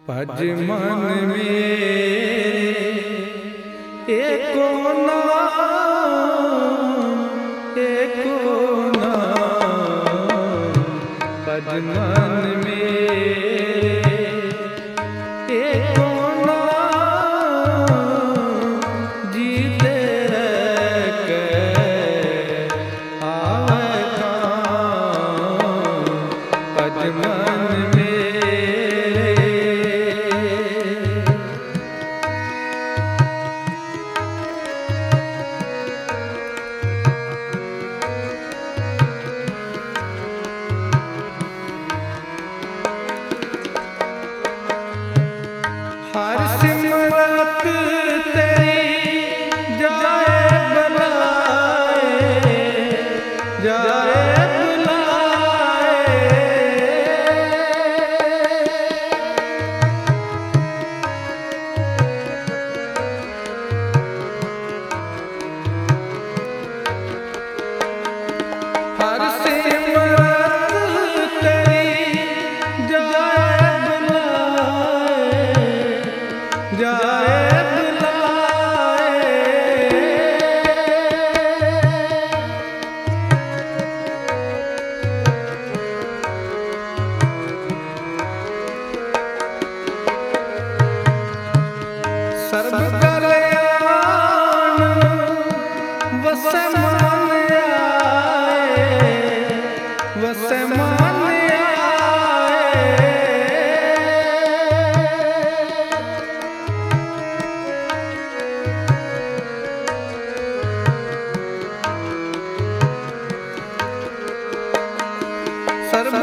भज मन मेरे एको नाम भज मन मेरे एको नाम जीते रह के आवे काम भज मन हर सिमरत तेरी जाए बुलाए हर सिमरत तेरी जाए बुलाए सर्व कल्याण वसे मान आए वसे मान आए सर्व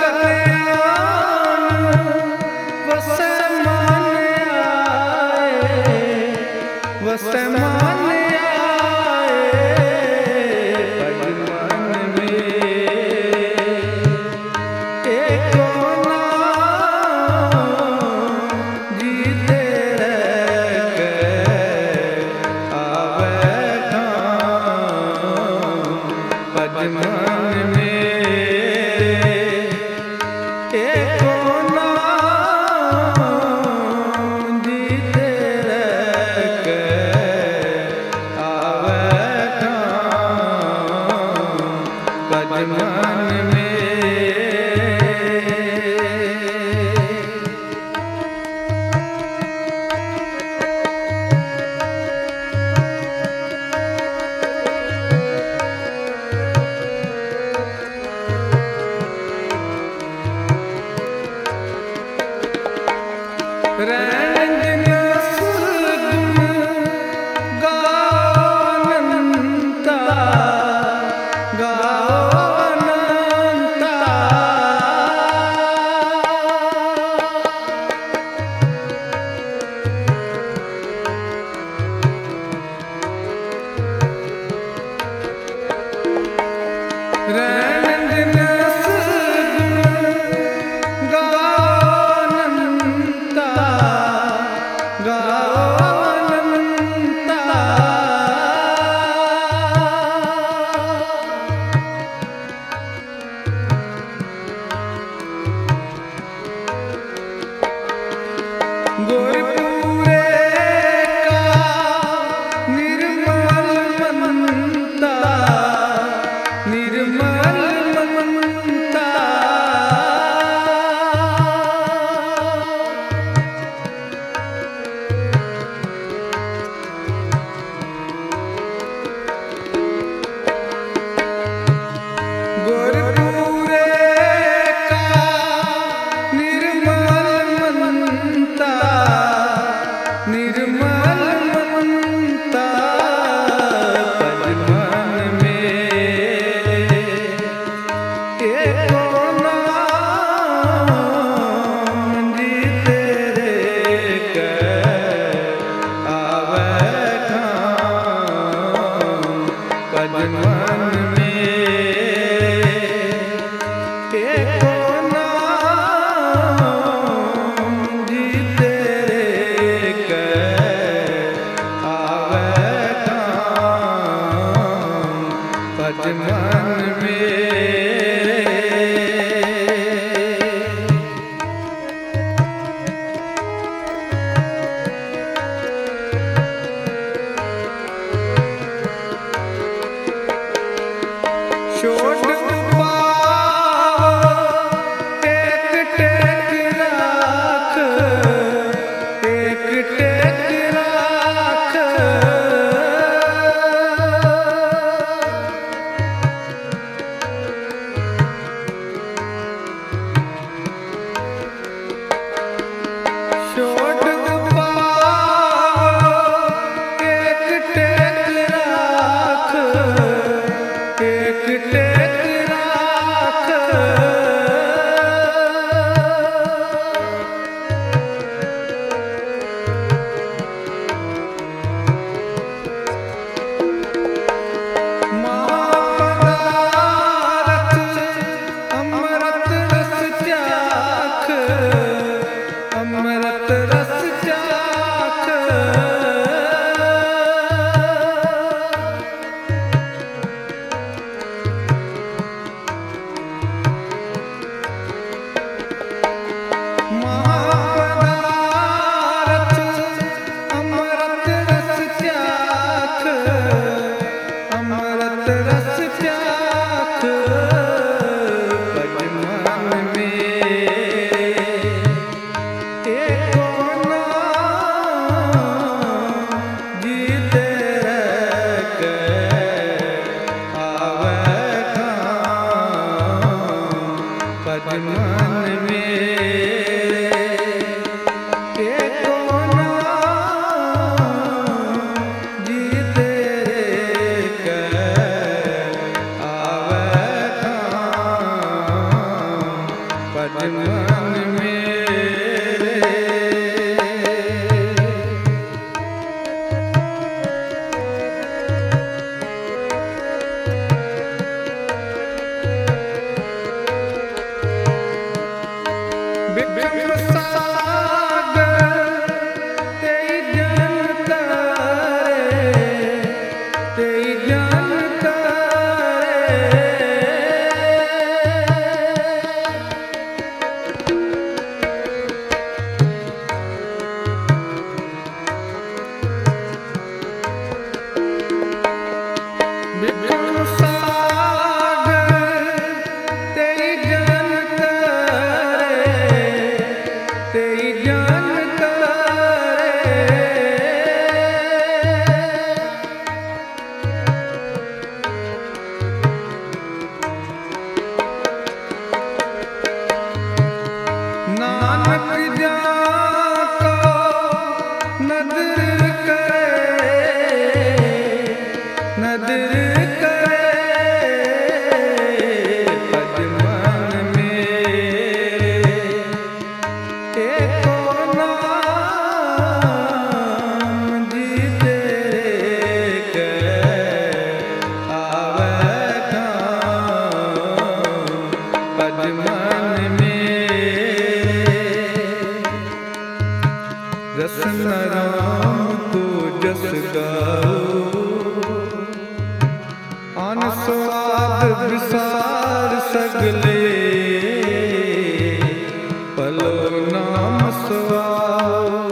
कल्याण वसे मान आए वसे मान आए भज मन मेरे एको नाम जीते रह के आवे काम भज मन मेरे एको नाम जीते रह के आवे काम भज मन निर्मल मनता रस चाख विसार सगले पलो नाम स्वाओ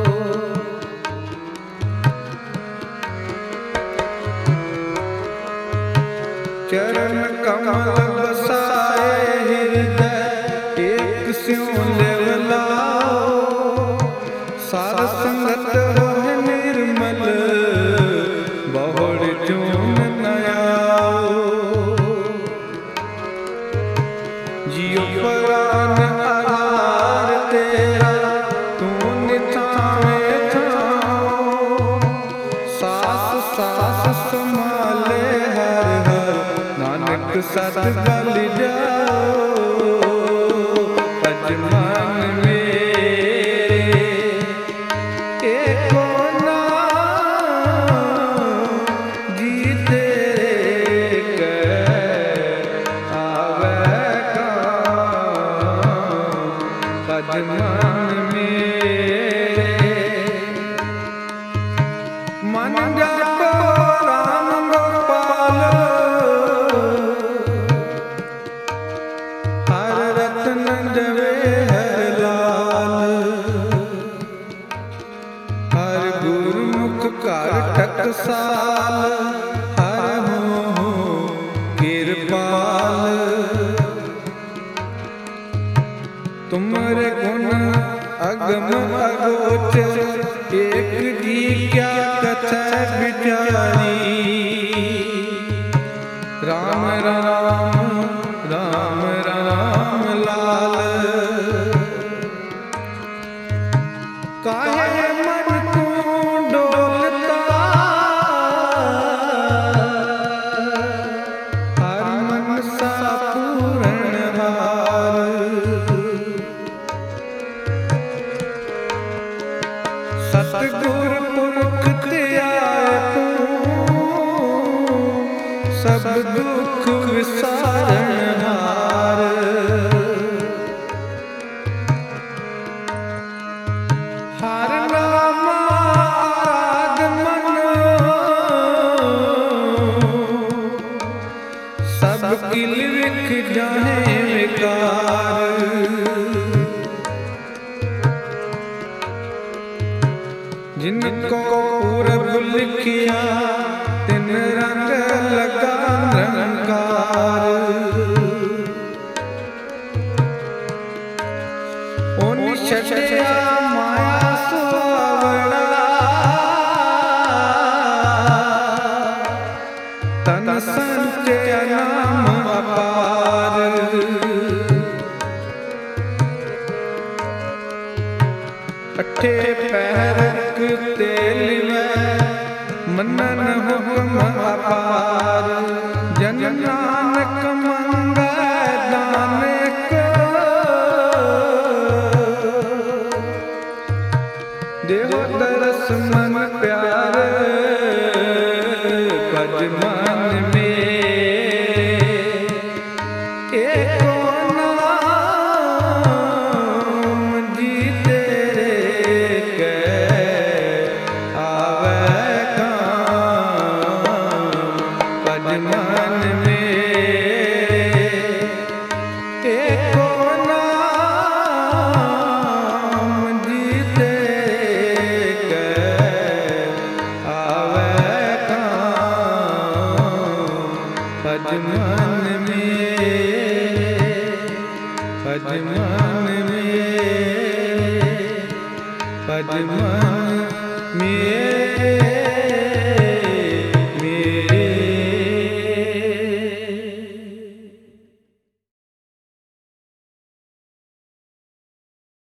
चरण कमल बसाए हृदय एक स्यों लेवलाओ सार संगत हो निर्मल बहुड़ जून जियो प्राण आधार तेरा तू निथावे थाओ सास सास संभाले हर हर नानक सत गल जाओ अजमान मेरे एको मन में मन जाको राम गोपाल हर रतन जवे हर लाल हर गुरुमुख कर टकसाल हर हो कृपाल तुमरे गुण अगम अगोचर एक जी क्या कथा विचारी राम राम राम राम लाल काहे मन को डोलता हर मन सा पूर्ण हार सतगुर पुरख त्याए तू सब दुख विसारण हार जिनको पूरब लिखिया तिन रंग लगा निरंकार। ओनि छड़िया माया सुहावना तन संचय नाम अपार। अठे पैरक तेल में मनन हुक्म अपार। जन नानक मंगै दान को देहो दरस मन प्यार। पद मन में एको पद मन में